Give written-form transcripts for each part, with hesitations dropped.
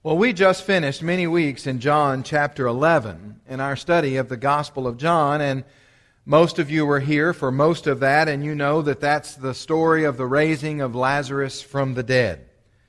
Well, we just finished many weeks in John chapter 11 in our study of the Gospel of John, and most of you were here for most of that, and you know that that's the story of the raising of Lazarus from the dead.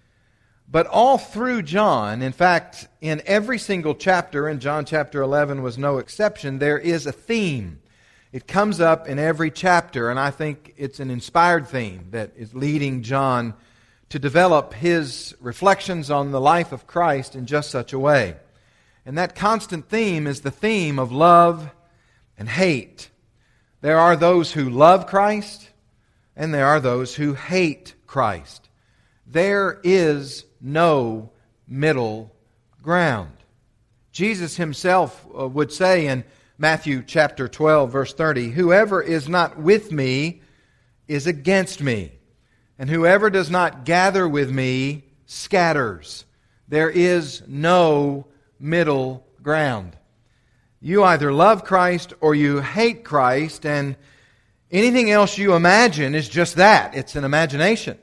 But all through John, in fact, in every single chapter, and John chapter 11 was no exception, there is a theme. It comes up in every chapter, and I think it's an inspired theme that is leading John to develop his reflections on the life of Christ in just such a way. And that constant theme is the theme of love and hate. There are those who love Christ, and there are those who hate Christ. There is no middle ground. Jesus himself would say in Matthew chapter 12, verse 30, "Whoever is not with me is against me. And whoever does not gather with me scatters." There is no middle ground. You either love Christ or you hate Christ, and anything else you imagine is just that. It's an imagination.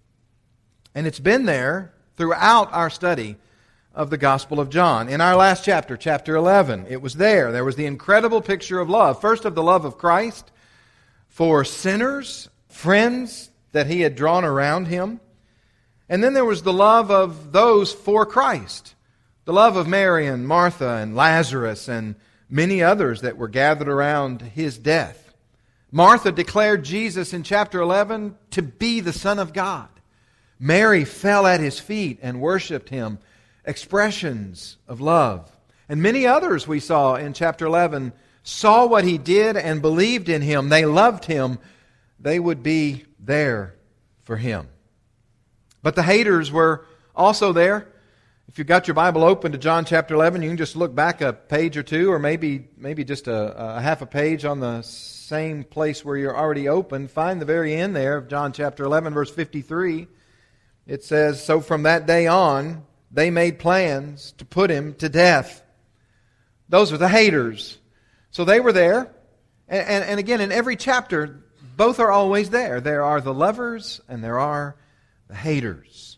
And it's been there throughout our study of the Gospel of John. In our last chapter, chapter 11, it was there. There was the incredible picture of love. First of the love of Christ for sinners, friends that he had drawn around him. And then there was the love of those for Christ. The love of Mary and Martha and Lazarus and many others that were gathered around his death. Martha declared Jesus in chapter 11 to be the Son of God. Mary fell at his feet and worshiped him. Expressions of love. And many others we saw in chapter 11 saw what he did and believed in him. They loved him. They would be there for him. But the haters were also there. If you've got your Bible open to John chapter 11, you can just look back a page or two, or maybe just a half a page on the same place where you're already open. Find the very end there of John chapter 11, verse 53. It says, "So from that day on, they made plans to put him to death." Those are the haters. So they were there. And again, in every chapter, both are always there. There are the lovers and there are the haters.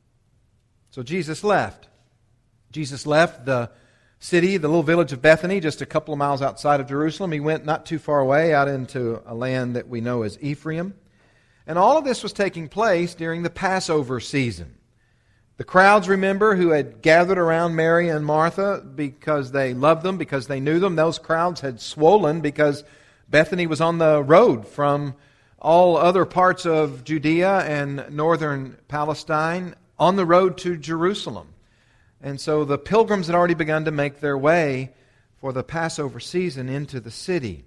So Jesus left. Jesus left the city, the little village of Bethany, just a couple of miles outside of Jerusalem. He went not too far away out into a land that we know as Ephraim. And all of this was taking place during the Passover season. The crowds, remember, who had gathered around Mary and Martha because they loved them, because they knew them, those crowds had swollen because Bethany was on the road from all other parts of Judea and northern Palestine on the road to Jerusalem. And so the pilgrims had already begun to make their way for the Passover season into the city.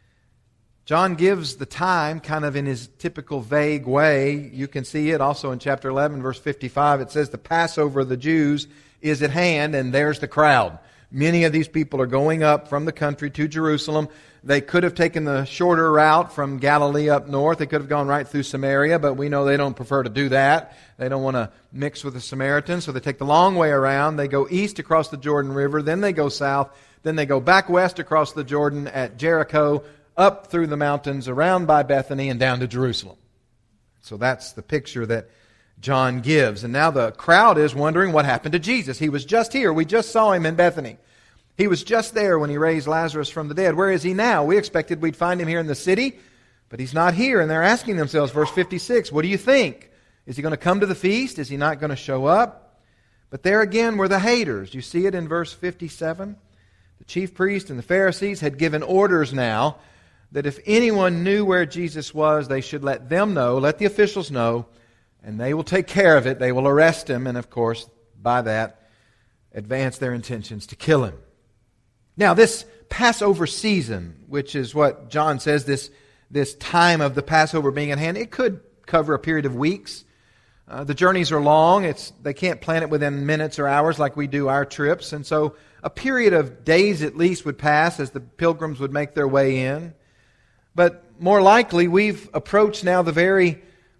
John gives the time kind of in his typical vague way. You can see it also in chapter 11, verse 55. It says, "The Passover of the Jews is at hand," and there's the crowd. Many of these people are going up from the country to Jerusalem. They could have taken the shorter route from Galilee up north. They could have gone right through Samaria, but we know they don't prefer to do that. They don't want to mix with the Samaritans, so they take the long way around. They go east across the Jordan River, then they go south, then they go back west across the Jordan at Jericho, up through the mountains, around by Bethany, and down to Jerusalem. So that's the picture that John gives. And now the crowd is wondering what happened to Jesus. He was just here. We just saw him in Bethany. He was just there when he raised Lazarus from the dead. Where is he now? We expected we'd find him here in the city, but he's not here. And they're asking themselves, verse 56, what do you think? Is he going to come to the feast? Is he not going to show up? But there again were the haters. You see it in verse 57. The chief priests and the Pharisees had given orders now that if anyone knew where Jesus was, they should let them know, let the officials know, and they will take care of it. They will arrest him, and of course, by that, advance their intentions to kill him. Now, this Passover season, which is what John says, this time of the Passover being at hand, it could cover a period of weeks. The journeys are long. They can't plan it within minutes or hours like we do our trips. And so a period of days at least would pass as the pilgrims would make their way in. But more likely, we've approached now the very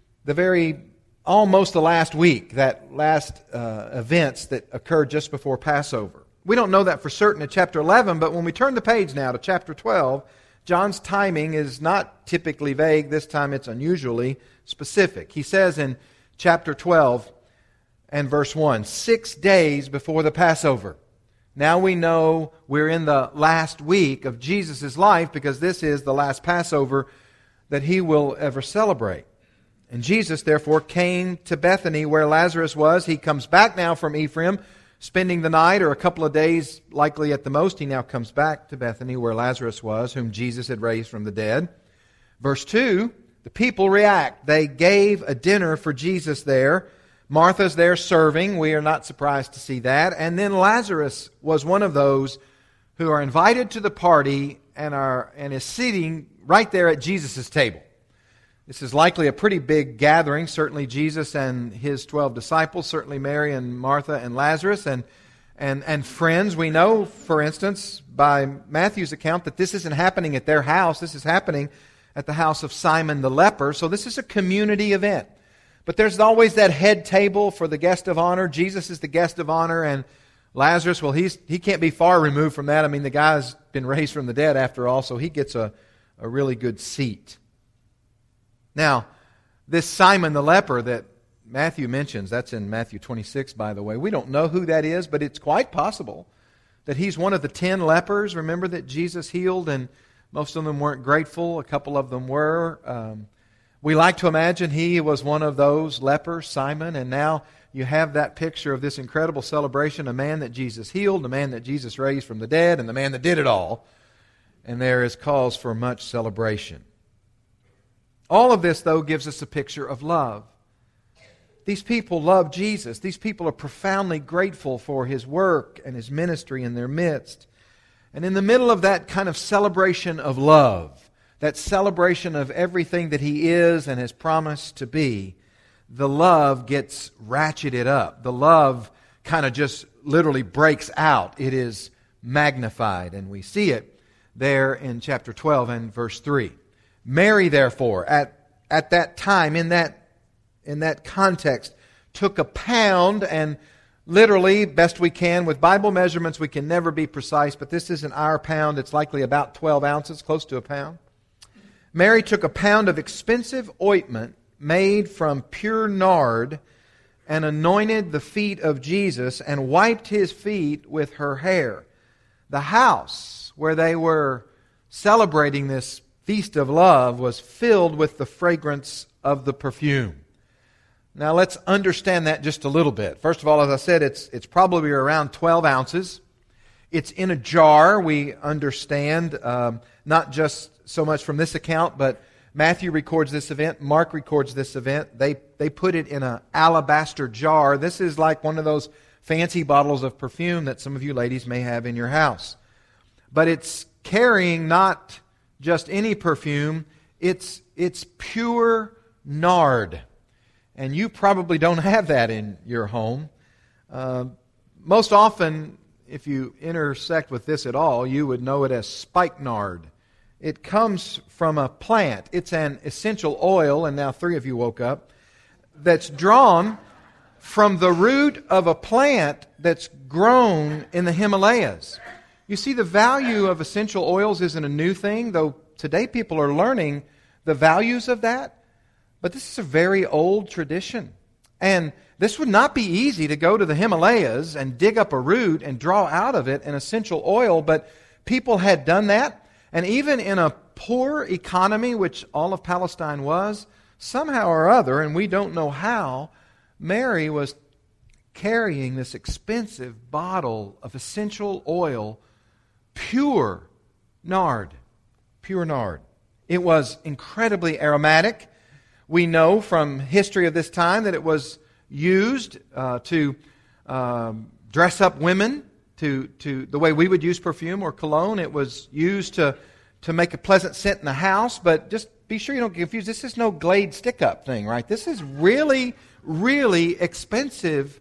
almost the last week, that last events that occurred just before Passover. We don't know that for certain in chapter 11, but when we turn the page now to chapter 12, John's timing is not typically vague. This time it's unusually specific. He says in chapter 12, and verse 1. 6 days before the Passover. Now we know we're in the last week of Jesus' life because this is the last Passover that He will ever celebrate. And Jesus, therefore, came to Bethany where Lazarus was. He comes back now from Ephraim, spending the night or a couple of days, likely at the most. He now comes back to Bethany where Lazarus was, whom Jesus had raised from the dead. Verse 2, the people react. They gave a dinner for Jesus there. Martha's there serving. We are not surprised to see that. And then Lazarus was one of those who are invited to the party and is sitting right there at Jesus' table. This is likely a pretty big gathering. Certainly Jesus and His 12 disciples, certainly Mary and Martha and Lazarus and friends. We know, for instance, by Matthew's account that this isn't happening at their house. This is happening at the house of Simon the leper. So this is a community event. But there's always that head table for the guest of honor. Jesus is the guest of honor, and Lazarus, well, he can't be far removed from that. I mean, the guy's been raised from the dead after all, so he gets a really good seat. Now, this Simon the leper that Matthew mentions, that's in Matthew 26, by the way. We don't know who that is, but it's quite possible that he's one of the 10 lepers. Remember that Jesus healed, and most of them weren't grateful. A couple of them were. We like to imagine he was one of those lepers, Simon, and now you have that picture of this incredible celebration, a man that Jesus healed, a man that Jesus raised from the dead, and the man that did it all. And there is cause for much celebration. All of this, though, gives us a picture of love. These people love Jesus. These people are profoundly grateful for His work and His ministry in their midst. And in the middle of that kind of celebration of love, that celebration of everything that He is and has promised to be, the love gets ratcheted up. The love kind of just literally breaks out. It is magnified, and we see it there in chapter 12 and verse 3. Mary, therefore, at that time, in that context, took a pound and literally, best we can, with Bible measurements, we can never be precise, but this isn't our pound. It's likely about 12 ounces, close to a pound. Mary took a pound of expensive ointment made from pure nard and anointed the feet of Jesus and wiped His feet with her hair. The house where they were celebrating this feast of love was filled with the fragrance of the perfume. Now let's understand that just a little bit. First of all, as I said, it's probably around 12 ounces. It's in a jar, we understand, not just so much from this account, but Matthew records this event, Mark records this event. They put it in an alabaster jar. This is like one of those fancy bottles of perfume that some of you ladies may have in your house. But it's carrying not just any perfume, it's pure nard. And you probably don't have that in your home. Most often, if you intersect with this at all, you would know it as spikenard. It comes from a plant. It's an essential oil, and now 3 of you woke up, that's drawn from the root of a plant that's grown in the Himalayas. You see, the value of essential oils isn't a new thing, though today people are learning the values of that. But this is a very old tradition. And this would not be easy to go to the Himalayas and dig up a root and draw out of it an essential oil, but people had done that. And even in a poor economy, which all of Palestine was, somehow or other, and we don't know how, Mary was carrying this expensive bottle of essential oil, pure nard. Pure nard. It was incredibly aromatic. We know from history of this time that it was used to dress up women, to the way we would use perfume or cologne. It was used to make a pleasant scent in the house. But just be sure you don't get confused. This is no Glade stick-up thing, right? This is really, really expensive.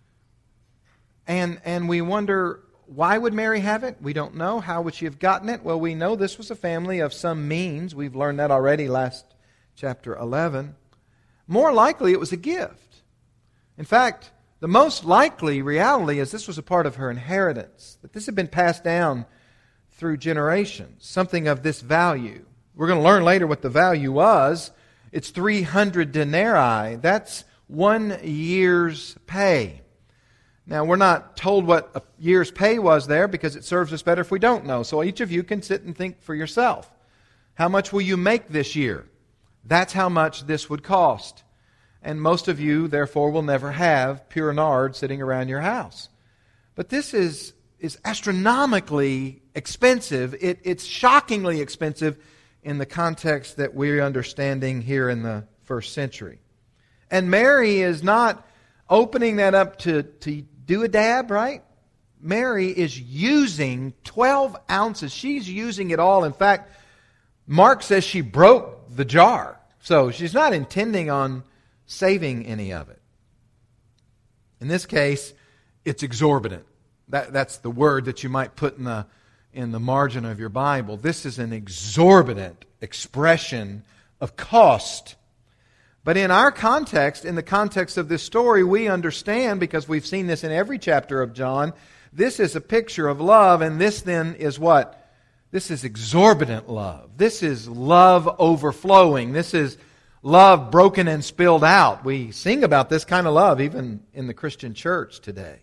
And we wonder, why would Mary have it? We don't know. How would she have gotten it? Well, we know this was a family of some means. We've learned that already last chapter 11. More likely it was a gift. In fact, the most likely reality is this was a part of her inheritance, that this had been passed down through generations, something of this value. We're going to learn later what the value was. It's 300 denarii. That's 1 year's pay. Now, we're not told what a year's pay was there because it serves us better if we don't know. So each of you can sit and think for yourself. How much will you make this year? That's how much this would cost. And most of you, therefore, will never have pure nard sitting around your house. But this is astronomically expensive. It's shockingly expensive in the context that we're understanding here in the first century. And Mary is not opening that up to do a dab, right? Mary is using 12 ounces. She's using it all. In fact, Mark says she broke the jar. So she's not intending on saving any of it. In this case, it's exorbitant. That's the word that you might put in the margin of your Bible. This is an exorbitant expression of cost. But in our context, in the context of this story, we understand, because we've seen this in every chapter of John, this is a picture of love, and this then is what? This is exorbitant love. This is love overflowing. This is love broken and spilled out. We sing about this kind of love even in the Christian church today.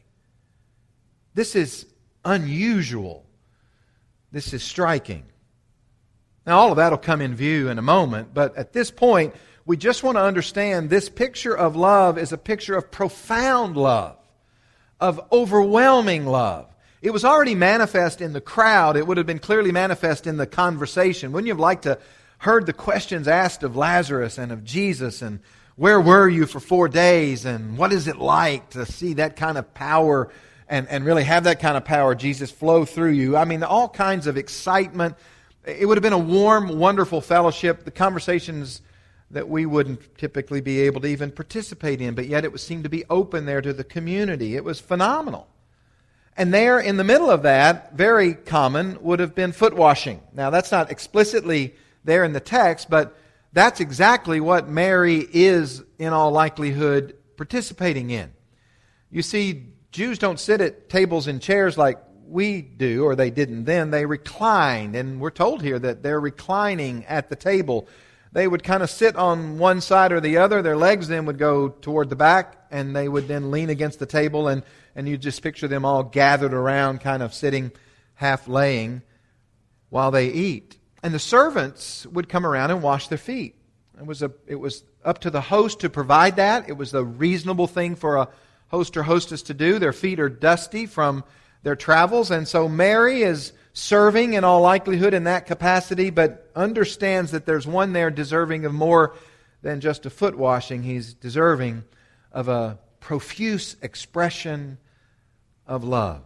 This is unusual. This is striking. Now, all of that will come in view in a moment, but at this point, we just want to understand this picture of love is a picture of profound love, of overwhelming love. It was already manifest in the crowd. It would have been clearly manifest in the conversation. Wouldn't you have liked to heard the questions asked of Lazarus and of Jesus, and where were you for 4 days, and what is it like to see that kind of power and really have that kind of power, Jesus, flow through you? I mean, all kinds of excitement. It would have been a warm, wonderful fellowship. The conversations that we wouldn't typically be able to even participate in, but yet it would seem to be open there to the community. It was phenomenal. And there in the middle of that, very common, would have been foot washing. Now, that's not explicitly there in the text, but that's exactly what Mary is, in all likelihood, participating in. You see, Jews don't sit at tables and chairs like we do, or they didn't then. They reclined, and we're told here that they're reclining at the table. They would kind of sit on one side or the other. Their legs then would go toward the back, and they would then lean against the table, and you just picture them all gathered around, kind of sitting, half laying, while they eat. And the servants would come around and wash their feet. It was up to the host to provide that. It was a reasonable thing for a host or hostess to do. Their feet are dusty from their travels, and so Mary is serving in all likelihood in that capacity, but understands that there's one there deserving of more than just a foot washing. He's deserving of a profuse expression of love.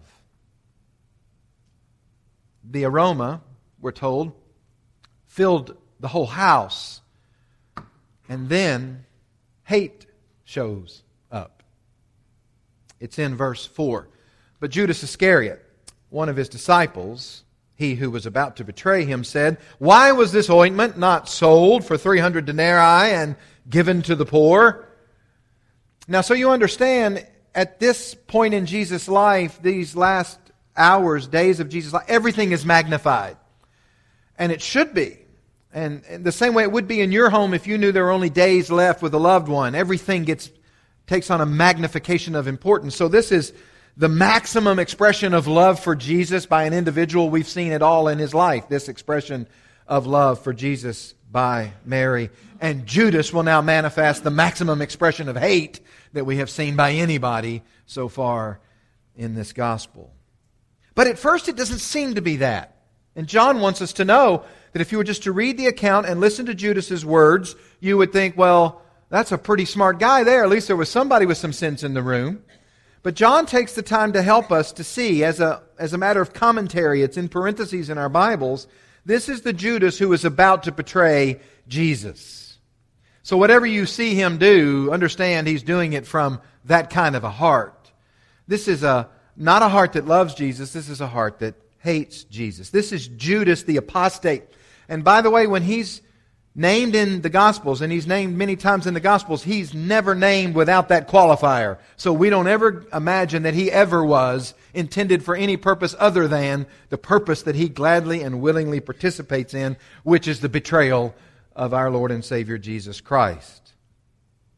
The aroma, we're told, filled the whole house, and then hate shows up. It's in verse 4. But Judas Iscariot, one of his disciples, he who was about to betray him, said, "Why was this ointment not sold for 300 denarii and given to the poor?" Now, so you understand, at this point in Jesus' life, these last hours, days of Jesus' life, everything is magnified. And it should be. And the same way it would be in your home if you knew there were only days left with a loved one. Everything takes on a magnification of importance. So this is the maximum expression of love for Jesus by an individual. We've seen it all in his life, this expression of love for Jesus by Mary. And Judas will now manifest the maximum expression of hate that we have seen by anybody so far in this gospel. But at first it doesn't seem to be that. And John wants us to know that if you were just to read the account and listen to Judas's words, you would think, well, that's a pretty smart guy there. At least there was somebody with some sense in the room. But John takes the time to help us to see, as a matter of commentary, it's in parentheses in our Bibles, this is the Judas who is about to betray Jesus. So whatever you see him do, understand he's doing it from that kind of a heart. This is not a heart that loves Jesus, this is a heart that hates Jesus. This is Judas the apostate. And by the way, when he's named in the Gospels, and he's named many times in the Gospels, he's never named without that qualifier. So we don't ever imagine that he ever was intended for any purpose other than the purpose that he gladly and willingly participates in, which is the betrayal of our Lord and Savior Jesus Christ.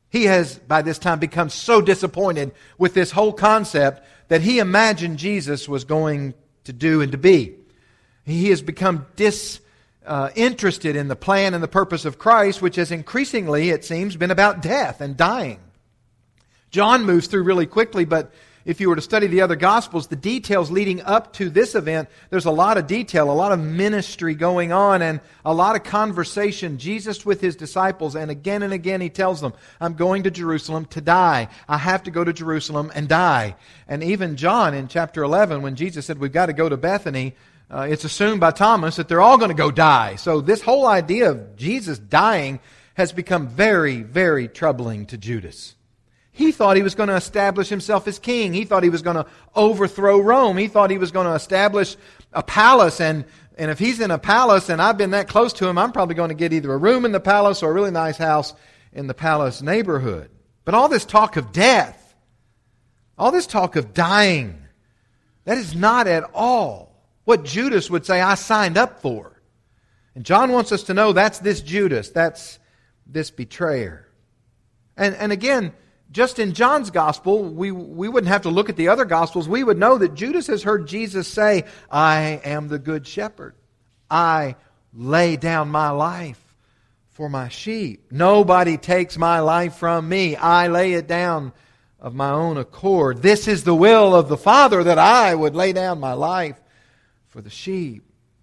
He has, by this time, become so disappointed with this whole concept that he imagined Jesus was going to do and to be. He has become disinterested in the plan and the purpose of Christ, which has increasingly, it seems, been about death and dying. John moves through really quickly, but if you were to study the other Gospels, the details leading up to this event, there's a lot of detail, a lot of ministry going on, and a lot of conversation. Jesus with His disciples, and again he tells them, I'm going to Jerusalem to die. I have to go to Jerusalem and die. And even John in chapter 11, when Jesus said, we've got to go to Bethany, it's assumed by Thomas that they're all going to go die. So this whole idea of Jesus dying has become very, very troubling to Judas. He thought he was going to establish himself as king. He thought he was going to overthrow Rome. He thought he was going to establish a palace. And if he's in a palace and I've been that close to him, I'm probably going to get either a room in the palace or a really nice house in the palace neighborhood. But all this talk of death, all this talk of dying, that is not at all what Judas would say I signed up for. And John wants us to know that's this Judas, that's this betrayer. And again, just in John's gospel, we wouldn't have to look at the other gospels. We would know that Judas has heard Jesus say, I am the good shepherd. I lay down my life for my sheep. Nobody takes my life from me. I lay it down of my own accord. This is the will of the Father, that I would lay down my life for the sheep.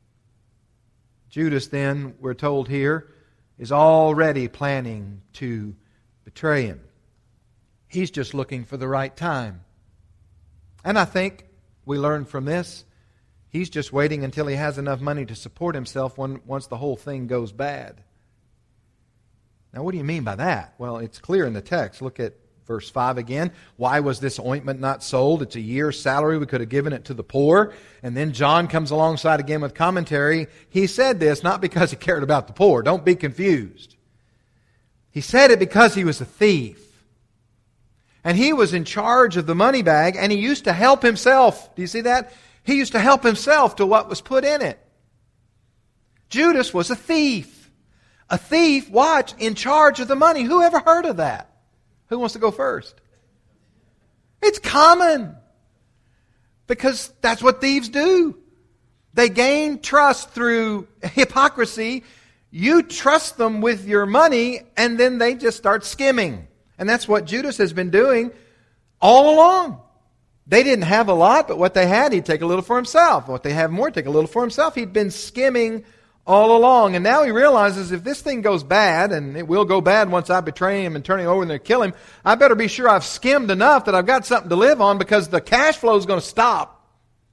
Judas then, we're told here, is already planning to betray Him. He's just looking for the right time. And I think we learn from this, he's just waiting until he has enough money to support himself once the whole thing goes bad. Now, what do you mean by that? Well, it's clear in the text. Look at verse 5 again. Why was this ointment not sold? It's a year's salary. We could have given it to the poor. And then John comes alongside again with commentary. He said this not because he cared about the poor. Don't be confused. He said it because he was a thief. And he was in charge of the money bag, and he used to help himself. Do you see that? He used to help himself to what was put in it. Judas was a thief. A thief, watch, in charge of the money. Who ever heard of that? Who wants to go first? It's common. Because that's what thieves do. They gain trust through hypocrisy. You trust them with your money, and then they just start skimming. And that's what Judas has been doing all along. They didn't have a lot, but what they had, he'd take a little for himself. What they have more, take a little for himself. He'd been skimming all along. And now he realizes if this thing goes bad, and it will go bad once I betray him and turn him over and they kill him, I better be sure I've skimmed enough that I've got something to live on, because the cash flow is going to stop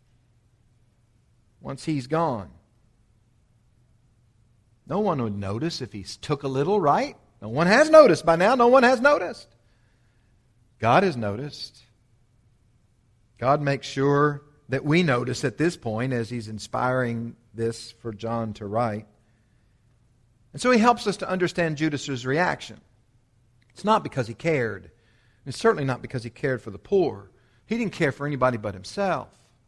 once he's gone. No one would notice if he took a little, right? No one has noticed by now. No one has noticed. God has noticed. God makes sure that we notice at this point as He's inspiring this for John to write. And so He helps us to understand Judas's reaction. It's not because he cared. It's certainly not because he cared for the poor. He didn't care for anybody but himself.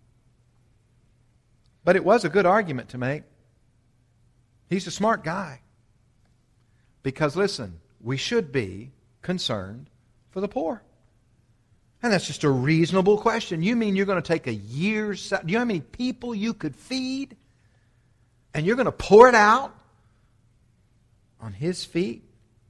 But it was a good argument to make. He's a smart guy. Because, listen, we should be concerned for the poor. And that's just a reasonable question. You mean you're going to take a year's salary? Do you know how many people you could feed? And you're going to pour it out on His feet?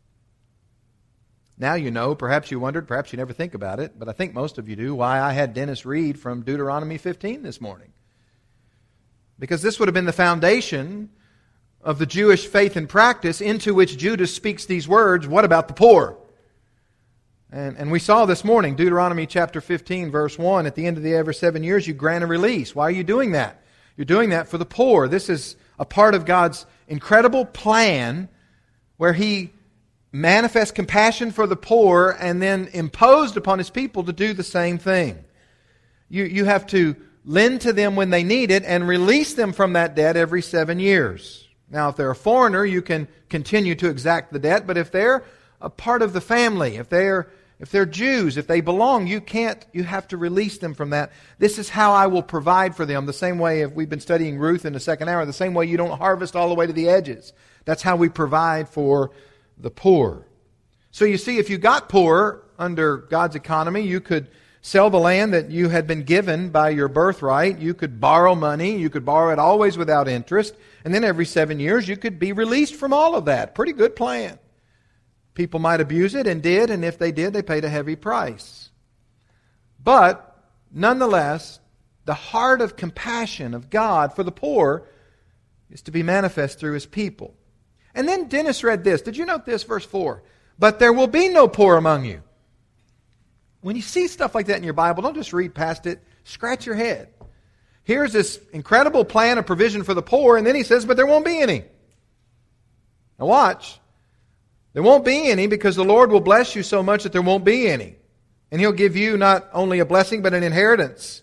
Now you know, perhaps you wondered, perhaps you never think about it, but I think most of you do, why I had Dennis read from Deuteronomy 15 this morning. Because this would have been the foundation of the Jewish faith and practice into which Judas speaks these words, what about the poor? And we saw this morning, Deuteronomy chapter 15, verse 1, at the end of the every 7 years you grant a release. Why are you doing that? You're doing that for the poor. This is a part of God's incredible plan where He manifests compassion for the poor and then imposed upon His people to do the same thing. You have to lend to them when they need it and release them from that debt every 7 years. Now, if they're a foreigner, you can continue to exact the debt, but if they're a part of the family, if they're Jews, if they belong, you have to release them from that. This is how I will provide for them. The same way, if we've been studying Ruth in the second hour, the same way you don't harvest all the way to the edges. That's how we provide for the poor. So you see, if you got poor under God's economy, you could sell the land that you had been given by your birthright. You could borrow money. You could borrow it always without interest. And then every 7 years, you could be released from all of that. Pretty good plan. People might abuse it and did, and if they did, they paid a heavy price. But, nonetheless, the heart of compassion of God for the poor is to be manifest through His people. And then Dennis read this. Did you note this? Verse 4. But there will be no poor among you. When you see stuff like that in your Bible, don't just read past it. Scratch your head. Here's this incredible plan of provision for the poor, and then he says, but there won't be any. Now watch. There won't be any because the Lord will bless you so much that there won't be any. And He'll give you not only a blessing, but an inheritance.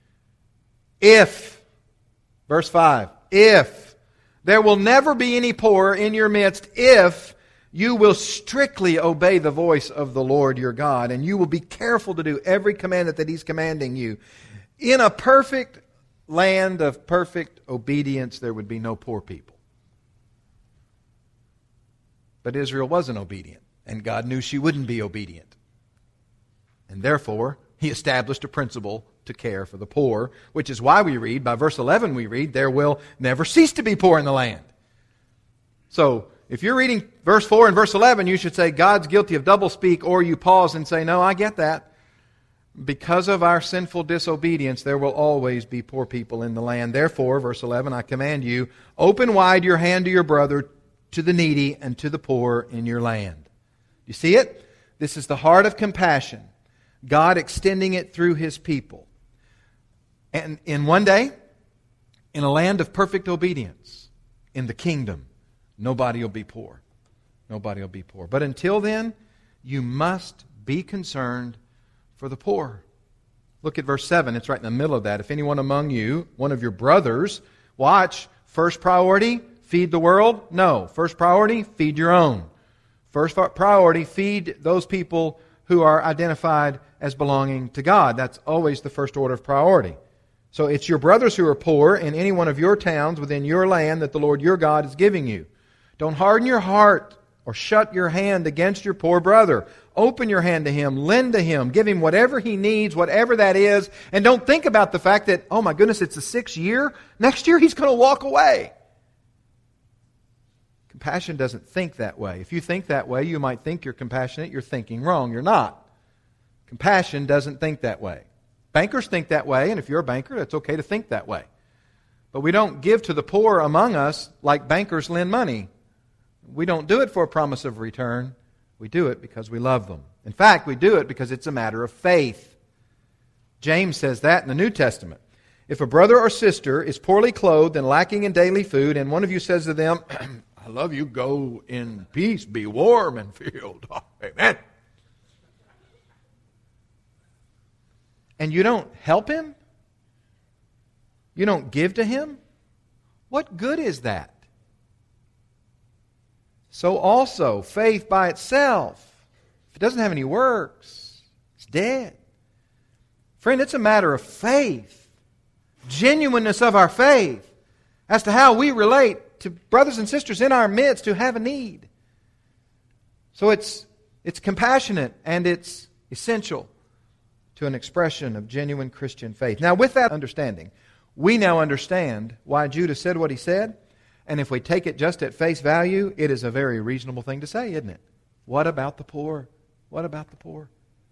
If, verse 5, if there will never be any poor in your midst, if you will strictly obey the voice of the Lord your God, and you will be careful to do every commandment that He's commanding you. In a perfect land of perfect obedience, there would be no poor people. But Israel wasn't obedient, and God knew she wouldn't be obedient. And therefore, He established a principle to care for the poor, which is why we read, by verse 11 we read, there will never cease to be poor in the land. So, if you're reading verse 4 and verse 11, you should say, God's guilty of doublespeak, or you pause and say, no, I get that. Because of our sinful disobedience, there will always be poor people in the land. Therefore, verse 11, I command you, open wide your hand to your brother, to the needy, and to the poor in your land. You see it? This is the heart of compassion. God extending it through His people. And in one day, in a land of perfect obedience, in the kingdom, nobody will be poor. Nobody will be poor. But until then, you must be concerned for the poor. Look at verse 7. It's right in the middle of that. If anyone among you, one of your brothers, watch, first priority, feed the world? No. First priority, feed your own. First priority, feed those people who are identified as belonging to God. That's always the first order of priority. So it's your brothers who are poor in any one of your towns within your land that the Lord your God is giving you. Don't harden your heart or shut your hand against your poor brother. Open your hand to him, lend to him, give him whatever he needs, whatever that is, and don't think about the fact that, oh my goodness, it's the 6th year. Next year he's going to walk away. Compassion doesn't think that way. If you think that way, you might think you're compassionate. You're thinking wrong. You're not. Compassion doesn't think that way. Bankers think that way, and if you're a banker, it's okay to think that way. But we don't give to the poor among us like bankers lend money. We don't do it for a promise of return. We do it because we love them. In fact, we do it because it's a matter of faith. James says that in the New Testament. If a brother or sister is poorly clothed and lacking in daily food, and one of you says to them, I love you, go in peace, be warm and filled. Amen. And you don't help him? You don't give to him? What good is that? So also, faith by itself, if it doesn't have any works, it's dead. Friend, it's a matter of faith, genuineness of our faith, as to how we relate to brothers and sisters in our midst who have a need. So it's compassionate and it's essential to an expression of genuine Christian faith. Now, with that understanding, we now understand why Judah said what he said. And if we take it just at face value, it is a very reasonable thing to say, isn't it? What about the poor? What about the poor?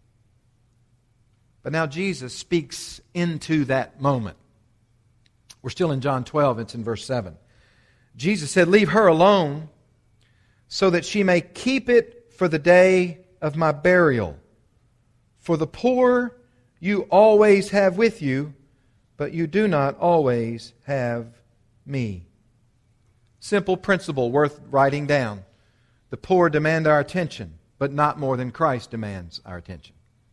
But now Jesus speaks into that moment. We're still in John 12. It's in verse 7. Jesus said, leave her alone so that she may keep it for the day of my burial. For the poor you always have with you, but you do not always have me. Simple principle worth writing down. The poor demand our attention, but not more than Christ demands our attention.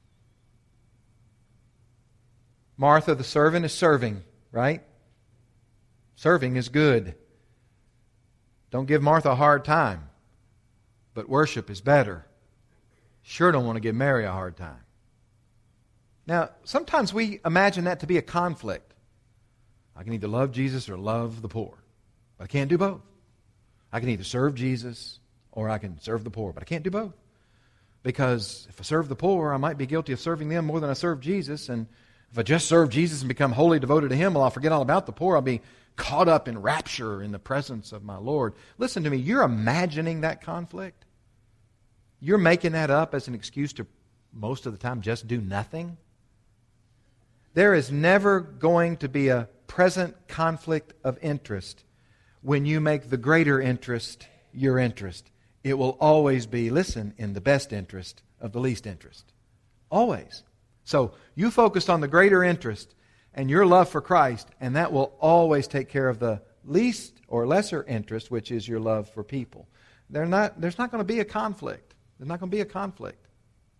Martha, the servant, is serving, right? Serving is good. Don't give Martha a hard time, but worship is better. Sure don't want to give Mary a hard time. Now, sometimes we imagine that to be a conflict. I can either love Jesus or love the poor. But I can't do both. I can either serve Jesus or I can serve the poor, but I can't do both. Because if I serve the poor, I might be guilty of serving them more than I serve Jesus. And if I just serve Jesus and become wholly devoted to Him, well, I'll forget all about the poor. I'll be caught up in rapture in the presence of my Lord. Listen to me. You're imagining that conflict. You're making that up as an excuse to, most of the time, just do nothing. There is never going to be a present conflict of interest when you make the greater interest your interest. It will always be, listen, in the best interest of the least interest. Always. So you focused on the greater interest and your love for Christ, and that will always take care of the least or lesser interest, which is your love for people. There's not going to be a conflict. There's not going to be a conflict.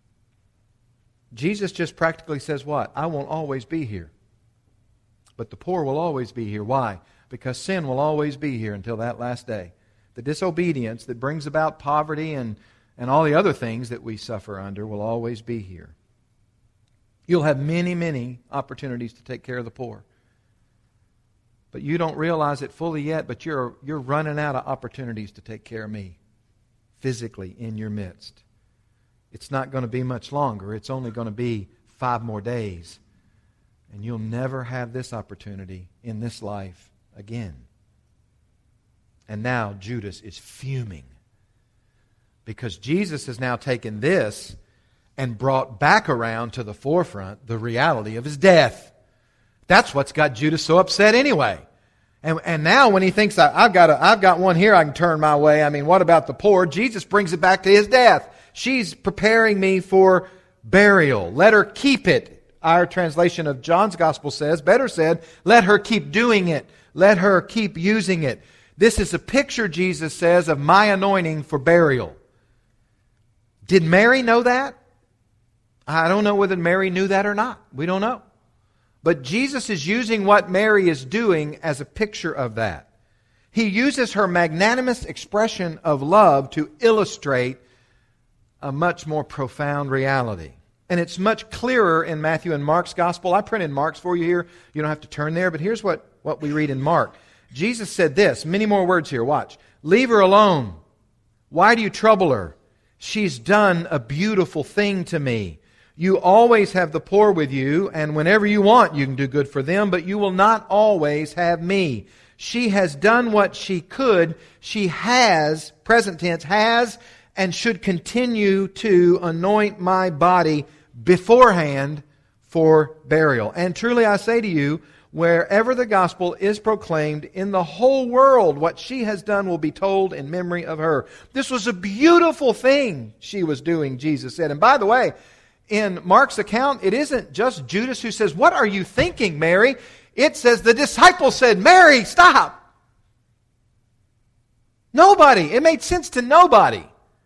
Jesus just practically says what? I won't always be here. But the poor will always be here. Why? Because sin will always be here until that last day. The disobedience that brings about poverty and all the other things that we suffer under will always be here. You'll have many, many opportunities to take care of the poor. But you don't realize it fully yet, but you're running out of opportunities to take care of me physically in your midst. It's not going to be much longer. It's only going to be 5 more days. And you'll never have this opportunity in this life again. And now Judas is fuming because Jesus has now taken this and brought back around to the forefront the reality of His death. That's what's got Judas so upset anyway. And now when he thinks, I've got one here I can turn my way, I mean, what about the poor? Jesus brings it back to His death. She's preparing me for burial. Let her keep it. Our translation of John's Gospel says, better said, let her keep doing it. Let her keep using it. This is a picture, Jesus says, of my anointing for burial. Did Mary know that? I don't know whether Mary knew that or not. We don't know. But Jesus is using what Mary is doing as a picture of that. He uses her magnanimous expression of love to illustrate a much more profound reality. And it's much clearer in Matthew and Mark's Gospel. I printed Mark's for you here. You don't have to turn there, but here's what we read in Mark. Jesus said this, many more words here, watch. Leave her alone. Why do you trouble her? She's done a beautiful thing to me. You always have the poor with you, and whenever you want, you can do good for them, but you will not always have me. She has done what she could. She has, present tense, has and should continue to anoint my body beforehand for burial. And truly I say to you, wherever the gospel is proclaimed in the whole world, what she has done will be told in memory of her. This was a beautiful thing she was doing, Jesus said. And by the way, in Mark's account, it isn't just Judas who says, what are you thinking, Mary? It says the disciples said, Mary, stop. Nobody. It made sense to nobody.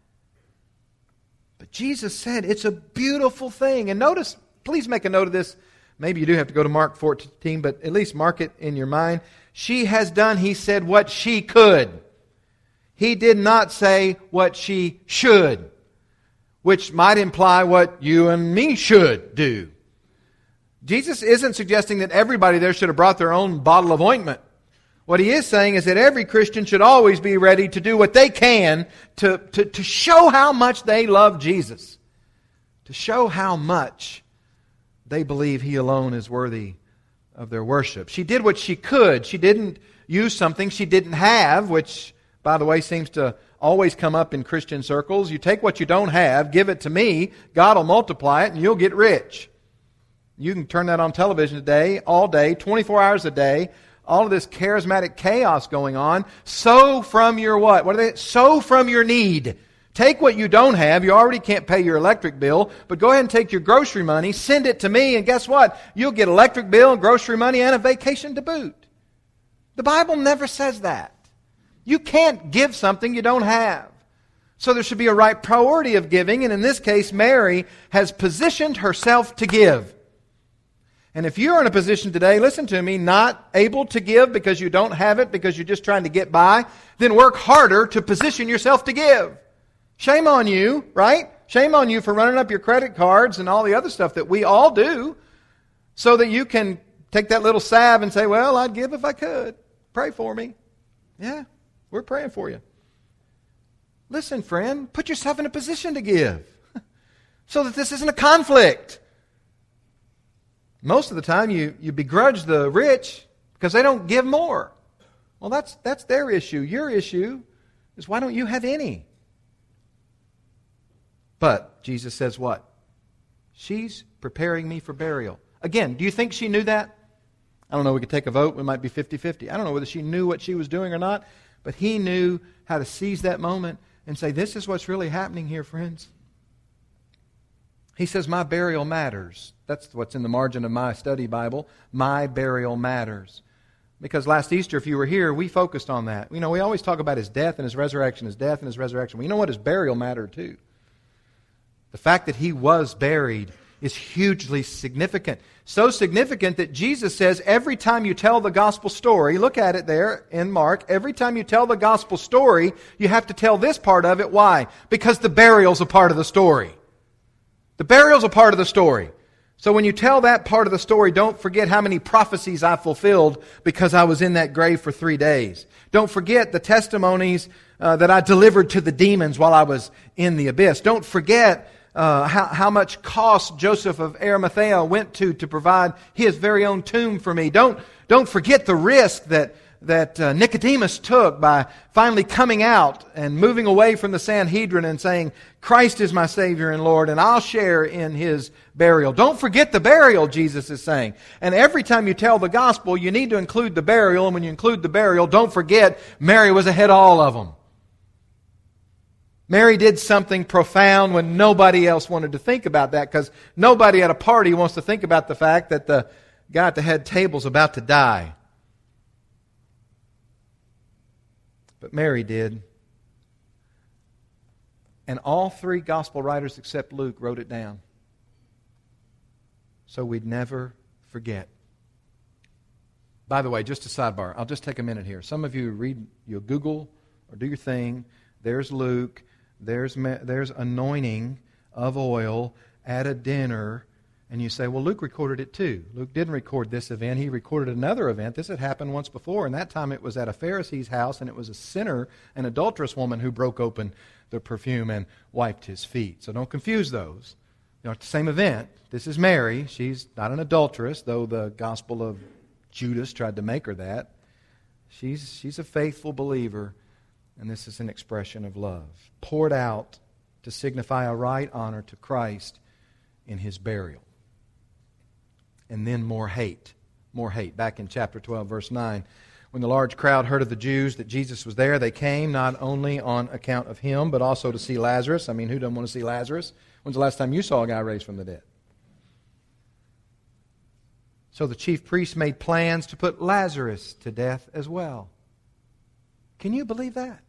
But Jesus said it's a beautiful thing. And notice, please make a note of this. Maybe you do have to go to Mark 14, but at least mark it in your mind. She has done, he said, what she could. He did not say what she should, which might imply what you and me should do. Jesus isn't suggesting that everybody there should have brought their own bottle of ointment. What he is saying is that every Christian should always be ready to do what they can to show how much they love Jesus, to show how much they believe He alone is worthy of their worship. She did what she could. She didn't use something she didn't have, which, by the way, seems to always come up in Christian circles. You take what you don't have, give it to me, God will multiply it, and you'll get rich. You can turn that on television today, all day, 24 hours a day, all of this charismatic chaos going on. Sow from your what? What are they? Sow from your need. Take what you don't have. You already can't pay your electric bill, but go ahead and take your grocery money, send it to me, and guess what? You'll get electric bill, grocery money, and a vacation to boot. The Bible never says that. You can't give something you don't have. So there should be a right priority of giving, and in this case, Mary has positioned herself to give. And if you're in a position today, listen to me, not able to give because you don't have it, because you're just trying to get by, then work harder to position yourself to give. Shame on you, right? Shame on you for running up your credit cards and all the other stuff that we all do so that you can take that little salve and say, well, I'd give if I could. Pray for me. Yeah, we're praying for you. Listen, friend, put yourself in a position to give. so that this isn't a conflict. Most of the time you begrudge the rich because they don't give more. Well, that's their issue. Your issue is, why don't you have any? But Jesus says what? She's preparing me for burial. Again, do you think she knew that? I don't know, we could take a vote. We might be 50-50. I don't know whether she knew what she was doing or not, but he knew how to seize that moment and say, this is what's really happening here, friends. He says, my burial matters. That's what's in the margin of my study Bible. My burial matters. Because last Easter, if you were here, we focused on that. You know, we always talk about His death and His resurrection, His death and His resurrection. Well, you know what? His burial mattered too. The fact that He was buried is hugely significant. So significant that Jesus says every time you tell the gospel story, look at it there in Mark, every time you tell the gospel story, you have to tell this part of it. Why? Because the burial's a part of the story. The burial's a part of the story. So when you tell that part of the story, don't forget how many prophecies I fulfilled because I was in that grave for 3 days. Don't forget the testimonies that I delivered to the demons while I was in the abyss. Don't forget how much cost Joseph of Arimathea went to provide his very own tomb for me. Don't forget the risk that Nicodemus took by finally coming out and moving away from the Sanhedrin and saying, Christ is my Savior and Lord, and I'll share in His burial. Don't forget the burial, Jesus is saying. And every time you tell the gospel, you need to include the burial, and when you include the burial, don't forget Mary was ahead of all of them. Mary did something profound when nobody else wanted to think about that, because nobody at a party wants to think about the fact that the guy at the head table is about to die. But Mary did. And all 3 gospel writers except Luke wrote it down. So we'd never forget. By the way, just a sidebar. I'll just take a minute here. Some of you you'll Google or do your thing. There's Luke. There's anointing of oil at a dinner. And you say, well, Luke recorded it too. Luke didn't record this event. He recorded another event. This had happened once before, and that time it was at a Pharisee's house, and it was a sinner, an adulterous woman who broke open the perfume and wiped his feet. So don't confuse those. You know, it's the same event. This is Mary. She's not an adulteress, though the Gospel of Judas tried to make her that. She's a faithful believer, and this is an expression of love, poured out to signify a right honor to Christ in His burial. And then more hate. More hate. Back in chapter 12, verse 9. When the large crowd heard of the Jews that Jesus was there, they came not only on account of Him, but also to see Lazarus. I mean, who doesn't want to see Lazarus? When's the last time you saw a guy raised from the dead? So the chief priests made plans to put Lazarus to death as well. Can you believe that?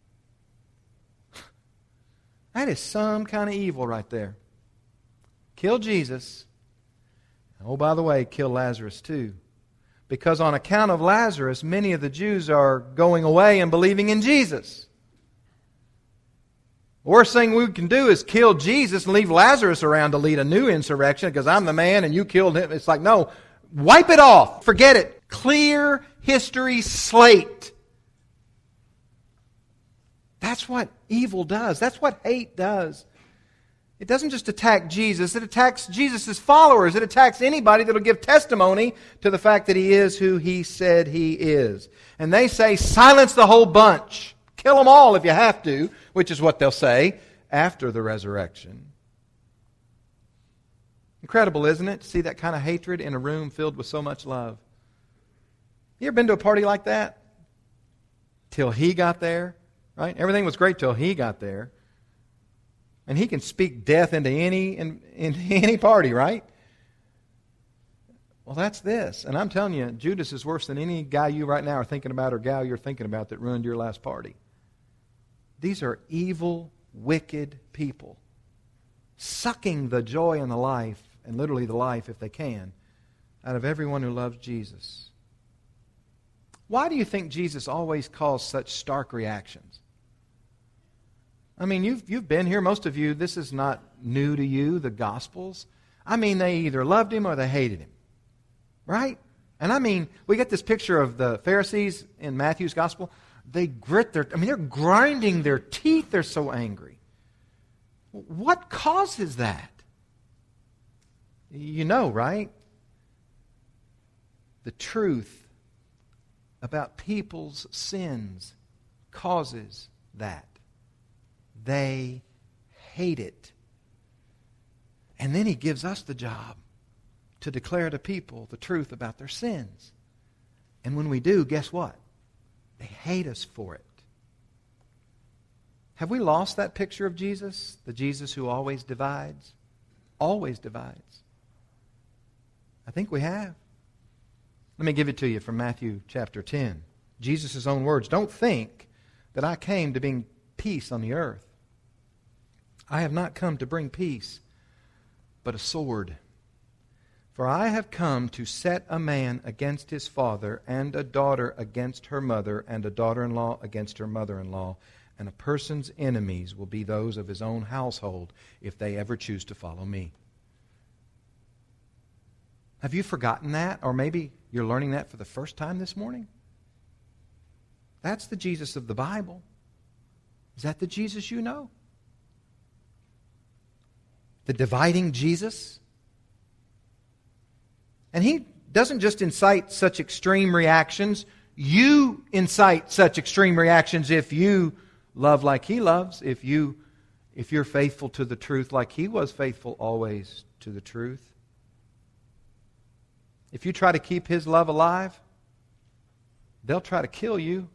That is some kind of evil right there. Kill Jesus. Oh, by the way, kill Lazarus too. Because on account of Lazarus, many of the Jews are going away and believing in Jesus. The worst thing we can do is kill Jesus and leave Lazarus around to lead a new insurrection because I'm the man and you killed him. It's like, no, wipe it off. Forget it. Clear history slate. That's what evil does. That's what hate does. It doesn't just attack Jesus. It attacks Jesus' followers. It attacks anybody that will give testimony to the fact that He is who He said He is. And they say, silence the whole bunch. Kill them all if you have to, which is what they'll say after the resurrection. Incredible, isn't it, to see that kind of hatred in a room filled with so much love? You ever been to a party like that? Till he got there, right? Everything was great till he got there. And he can speak death into any party, right? Well, that's this. And I'm telling you, Judas is worse than any guy you right now are thinking about or gal you're thinking about that ruined your last party. These are evil, wicked people, sucking the joy and the life, and literally the life if they can, out of everyone who loves Jesus. Why do you think Jesus always caused such stark reactions? I mean, you've been here, most of you, this is not new to you, the Gospels. I mean, they either loved Him or they hated Him. Right? And I mean, we get this picture of the Pharisees in Matthew's Gospel. They're grinding their teeth, they're so angry. What causes that? You know, right? The truth about people's sins causes that. They hate it. And then He gives us the job to declare to people the truth about their sins. And when we do, guess what? They hate us for it. Have we lost that picture of Jesus? The Jesus who always divides? Always divides. I think we have. Let me give it to you from Matthew chapter 10. Jesus' own words. Don't think that I came to bring peace on the earth. I have not come to bring peace, but a sword. For I have come to set a man against his father, and a daughter against her mother, and a daughter-in-law against her mother-in-law. And a person's enemies will be those of his own household if they ever choose to follow me. Have you forgotten that? Or maybe you're learning that for the first time this morning? That's the Jesus of the Bible. Is that the Jesus you know? The dividing Jesus? And He doesn't just incite such extreme reactions. You incite such extreme reactions if you love like He loves, if you're faithful to the truth like He was faithful always to the truth. If you try to keep His love alive, they'll try to kill you.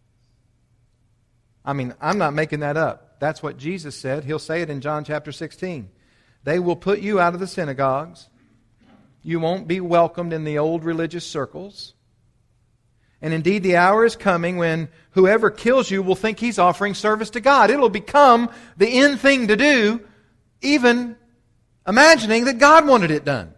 I mean, I'm not making that up. That's what Jesus said. He'll say it in John chapter 16. They will put you out of the synagogues. You won't be welcomed in the old religious circles. And indeed, the hour is coming when whoever kills you will think he's offering service to God. It'll become the in thing to do, even imagining that God wanted it done.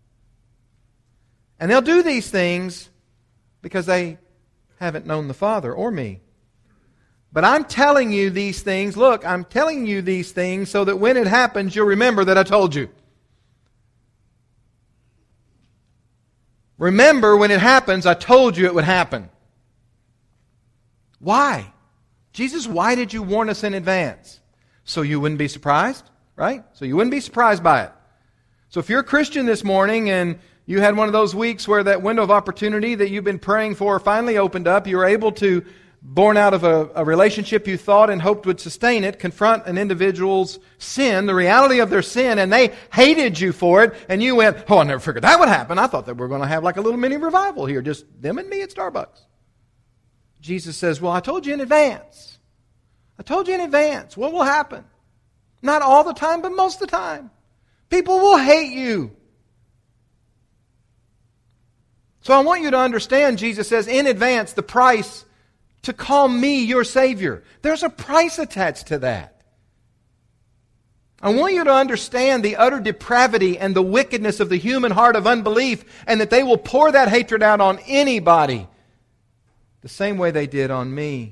And they'll do these things because they haven't known the Father or me. But I'm telling you these things, look, I'm telling you these things so that when it happens, you'll remember that I told you. Remember, when it happens, I told you it would happen. Why? Jesus, why did you warn us in advance? So you wouldn't be surprised, right? So you wouldn't be surprised by it. So if you're a Christian this morning and you had one of those weeks where that window of opportunity that you've been praying for finally opened up, you were able to, born out of a relationship you thought and hoped would sustain it, confront an individual's sin, the reality of their sin, and they hated you for it, and you went, oh, I never figured that would happen. I thought that we were going to have like a little mini revival here, just them and me at Starbucks. Jesus says, well, I told you in advance. I told you in advance what will happen. Not all the time, but most of the time. People will hate you. So I want you to understand, Jesus says, in advance, the price to call me your Savior. There's a price attached to that. I want you to understand the utter depravity and the wickedness of the human heart of unbelief, and that they will pour that hatred out on anybody the same way they did on me.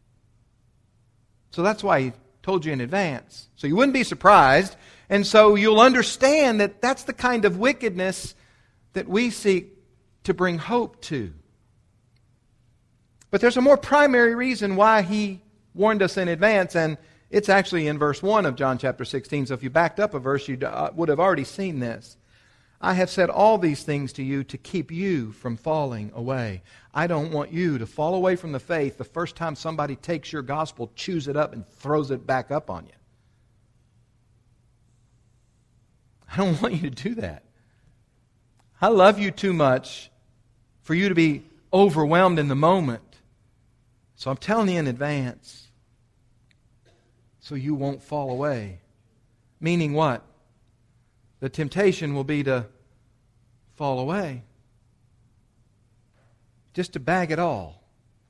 So that's why He told you in advance. So you wouldn't be surprised, and so you'll understand that that's the kind of wickedness that we seek to bring hope to. But there's a more primary reason why He warned us in advance, and it's actually in verse 1 of John chapter 16. So if you backed up a verse, you would have already seen this. I have said all these things to you to keep you from falling away. I don't want you to fall away from the faith the first time somebody takes your gospel, chews it up, and throws it back up on you. I don't want you to do that. I love you too much for you to be overwhelmed in the moment. So I'm telling you in advance so you won't fall away. Meaning what? The temptation will be to fall away. Just to bag it all.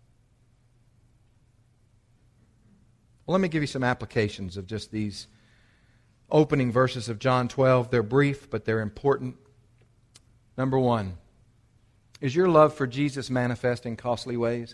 Well, let me give you some applications of just these opening verses of John 12. They're brief, but they're important. Number one, is your love for Jesus manifest in costly ways?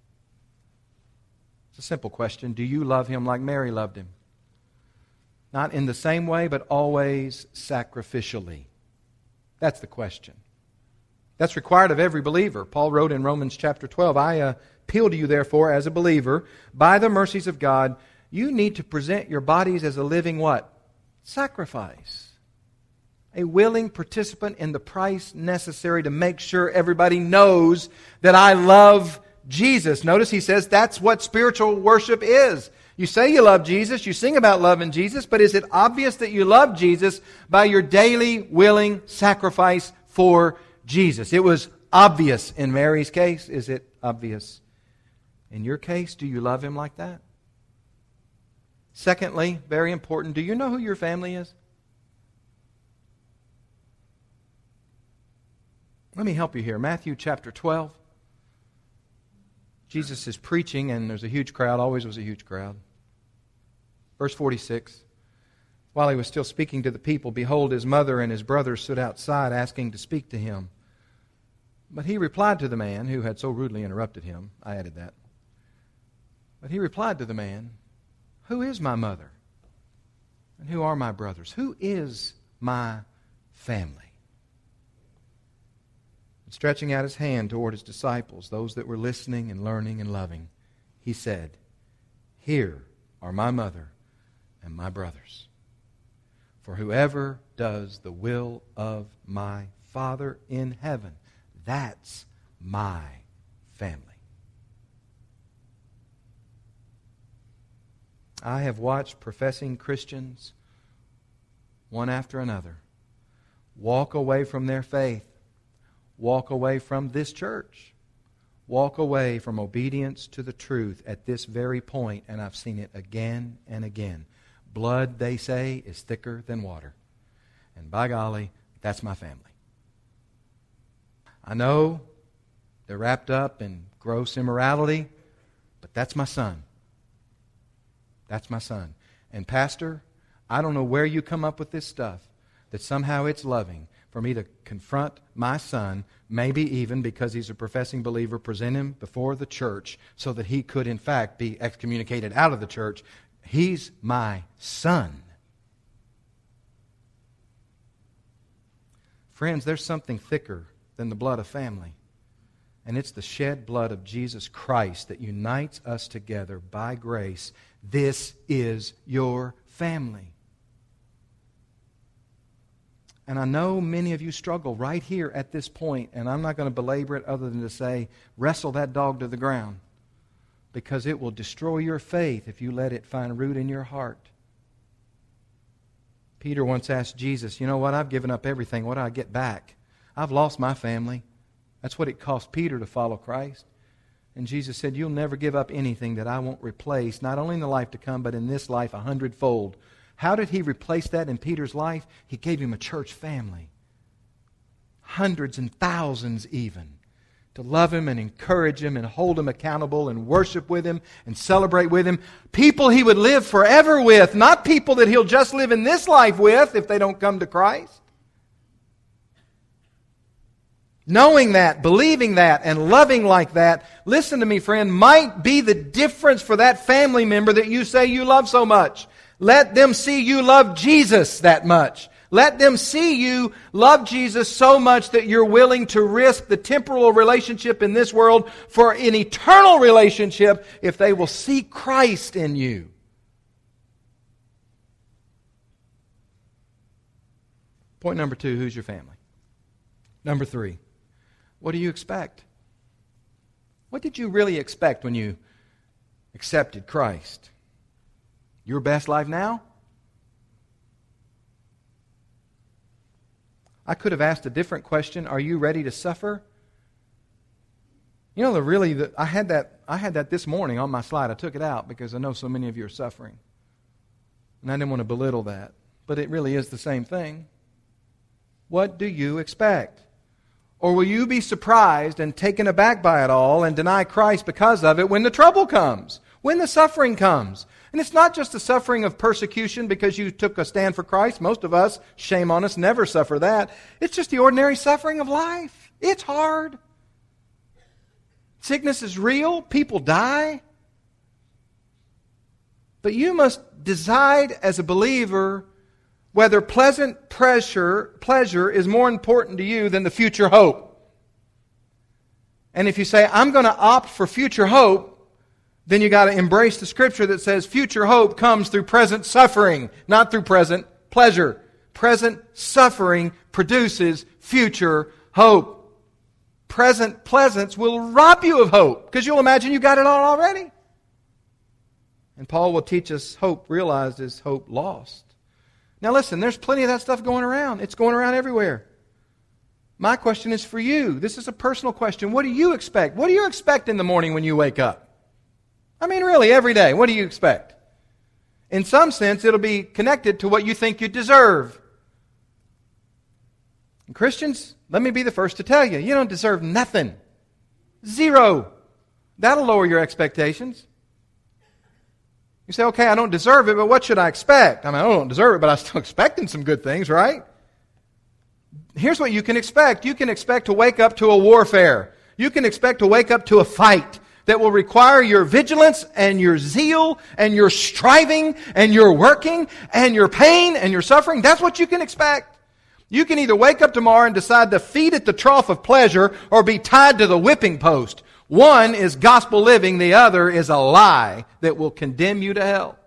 It's a simple question. Do you love Him like Mary loved Him? Not in the same way, but always sacrificially. That's the question. That's required of every believer. Paul wrote in Romans chapter 12, I appeal to you, therefore, as a believer, by the mercies of God, you need to present your bodies as a living what? Sacrifice. A willing participant in the price necessary to make sure everybody knows that I love Jesus. Notice he says that's what spiritual worship is. You say you love Jesus, you sing about loving Jesus, but is it obvious that you love Jesus by your daily willing sacrifice for Jesus? It was obvious in Mary's case. Is it obvious in your case? Do you love Him like that? Secondly, very important, do you know who your family is? Let me help you here. Matthew chapter 12. Jesus is preaching, and there's a huge crowd, always was a huge crowd. Verse 46. While he was still speaking to the people, behold, his mother and his brothers stood outside asking to speak to him. But he replied to the man who had so rudely interrupted him. I added that. But he replied to the man, who is my mother? And who are my brothers? Who is my family? And stretching out his hand toward his disciples, those that were listening and learning and loving, he said, here are my mother and my brothers. For whoever does the will of my Father in heaven, that's my family. I have watched professing Christians, one after another, walk away from their faith, walk away from this church, walk away from obedience to the truth at this very point, and I've seen it again and again. Blood, they say, is thicker than water. And by golly, that's my family. I know they're wrapped up in gross immorality, but that's my son. That's my son. And Pastor, I don't know where you come up with this stuff, that somehow it's loving for me to confront my son, maybe even because he's a professing believer, present him before the church so that he could in fact be excommunicated out of the church. He's my son. Friends, there's something thicker than the blood of family. And it's the shed blood of Jesus Christ that unites us together by grace. This is your family. And I know many of you struggle right here at this point, and I'm not going to belabor it other than to say, wrestle that dog to the ground, because it will destroy your faith if you let it find root in your heart. Peter once asked Jesus, you know what, I've given up everything. What do I get back? I've lost my family. That's what it cost Peter to follow Christ. And Jesus said, you'll never give up anything that I won't replace, not only in the life to come, but in this life 100-fold. How did He replace that in Peter's life? He gave him a church family. Hundreds and thousands even. To love him and encourage him and hold him accountable and worship with him and celebrate with him. People he would live forever with, not people that he'll just live in this life with if they don't come to Christ. Knowing that, believing that, and loving like that, listen to me, friend, might be the difference for that family member that you say you love so much. Let them see you love Jesus that much. Let them see you love Jesus so much that you're willing to risk the temporal relationship in this world for an eternal relationship if they will see Christ in you. Point number 2, who's your family? Number 3, what do you expect? What did you really expect when you accepted Christ? Your best life now? I could have asked a different question. Are you ready to suffer? You know, I had that this morning on my slide. I took it out because I know so many of you are suffering. And I didn't want to belittle that. But it really is the same thing. What do you expect? Or will you be surprised and taken aback by it all and deny Christ because of it when the trouble comes, when the suffering comes? And it's not just the suffering of persecution because you took a stand for Christ. Most of us, shame on us, never suffer that. It's just the ordinary suffering of life. It's hard. Sickness is real. People die. But you must decide as a believer whether pleasant pleasure is more important to you than the future hope. And if you say, I'm going to opt for future hope, then you got to embrace the Scripture that says future hope comes through present suffering, not through present pleasure. Present suffering produces future hope. Present pleasance will rob you of hope, because you'll imagine you got it all already. And Paul will teach us hope realized is hope lost. Now listen, there's plenty of that stuff going around. It's going around everywhere. My question is for you. This is a personal question. What do you expect? What do you expect in the morning when you wake up? I mean, really, every day. What do you expect? In some sense, it'll be connected to what you think you deserve. And Christians, let me be the first to tell you, you don't deserve nothing. Zero. That'll lower your expectations. You say, okay, I don't deserve it, but what should I expect? I mean, I don't deserve it, but I'm still expecting some good things, right? Here's what you can expect. You can expect to wake up to a warfare. You can expect to wake up to a fight that will require your vigilance and your zeal and your striving and your working and your pain and your suffering. That's what you can expect. You can either wake up tomorrow and decide to feed at the trough of pleasure or be tied to the whipping post. One is gospel living, the other is a lie that will condemn you to hell.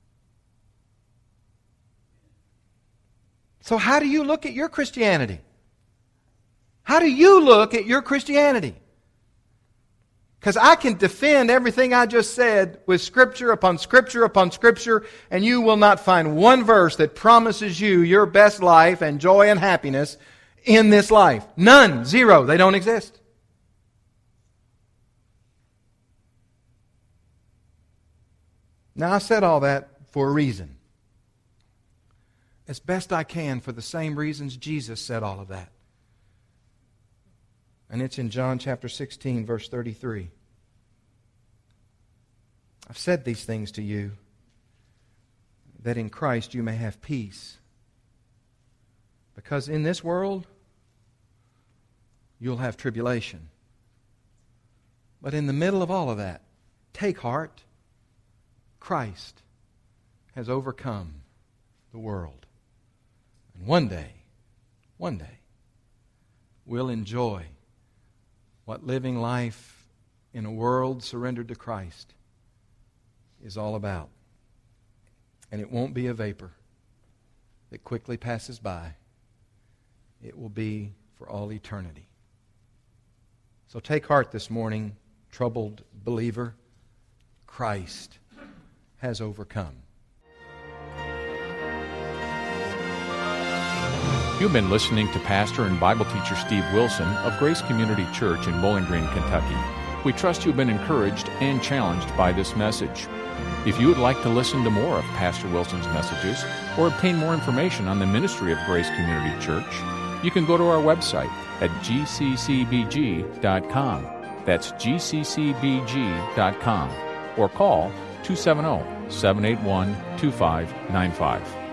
So how do you look at your Christianity? How do you look at your Christianity? Because I can defend everything I just said with Scripture upon Scripture upon Scripture, and you will not find one verse that promises you your best life and joy and happiness in this life. None. Zero. They don't exist. Now, I said all that for a reason. As best I can for the same reasons Jesus said all of that. And it's in John chapter 16, verse 33. I've said these things to you, that in Christ you may have peace. Because in this world, you'll have tribulation. But in the middle of all of that, take heart. Christ has overcome the world. And one day, we'll enjoy what living life in a world surrendered to Christ is all about. And it won't be a vapor that quickly passes by. It will be for all eternity. So take heart this morning, troubled believer. Christ has overcome. You've been listening to Pastor and Bible teacher Steve Wilson of Grace Community Church in Bowling Green, Kentucky. We trust you've been encouraged and challenged by this message. If you would like to listen to more of Pastor Wilson's messages or obtain more information on the ministry of Grace Community Church, you can go to our website at gccbg.com. That's gccbg.com. Or call 270-781-2595.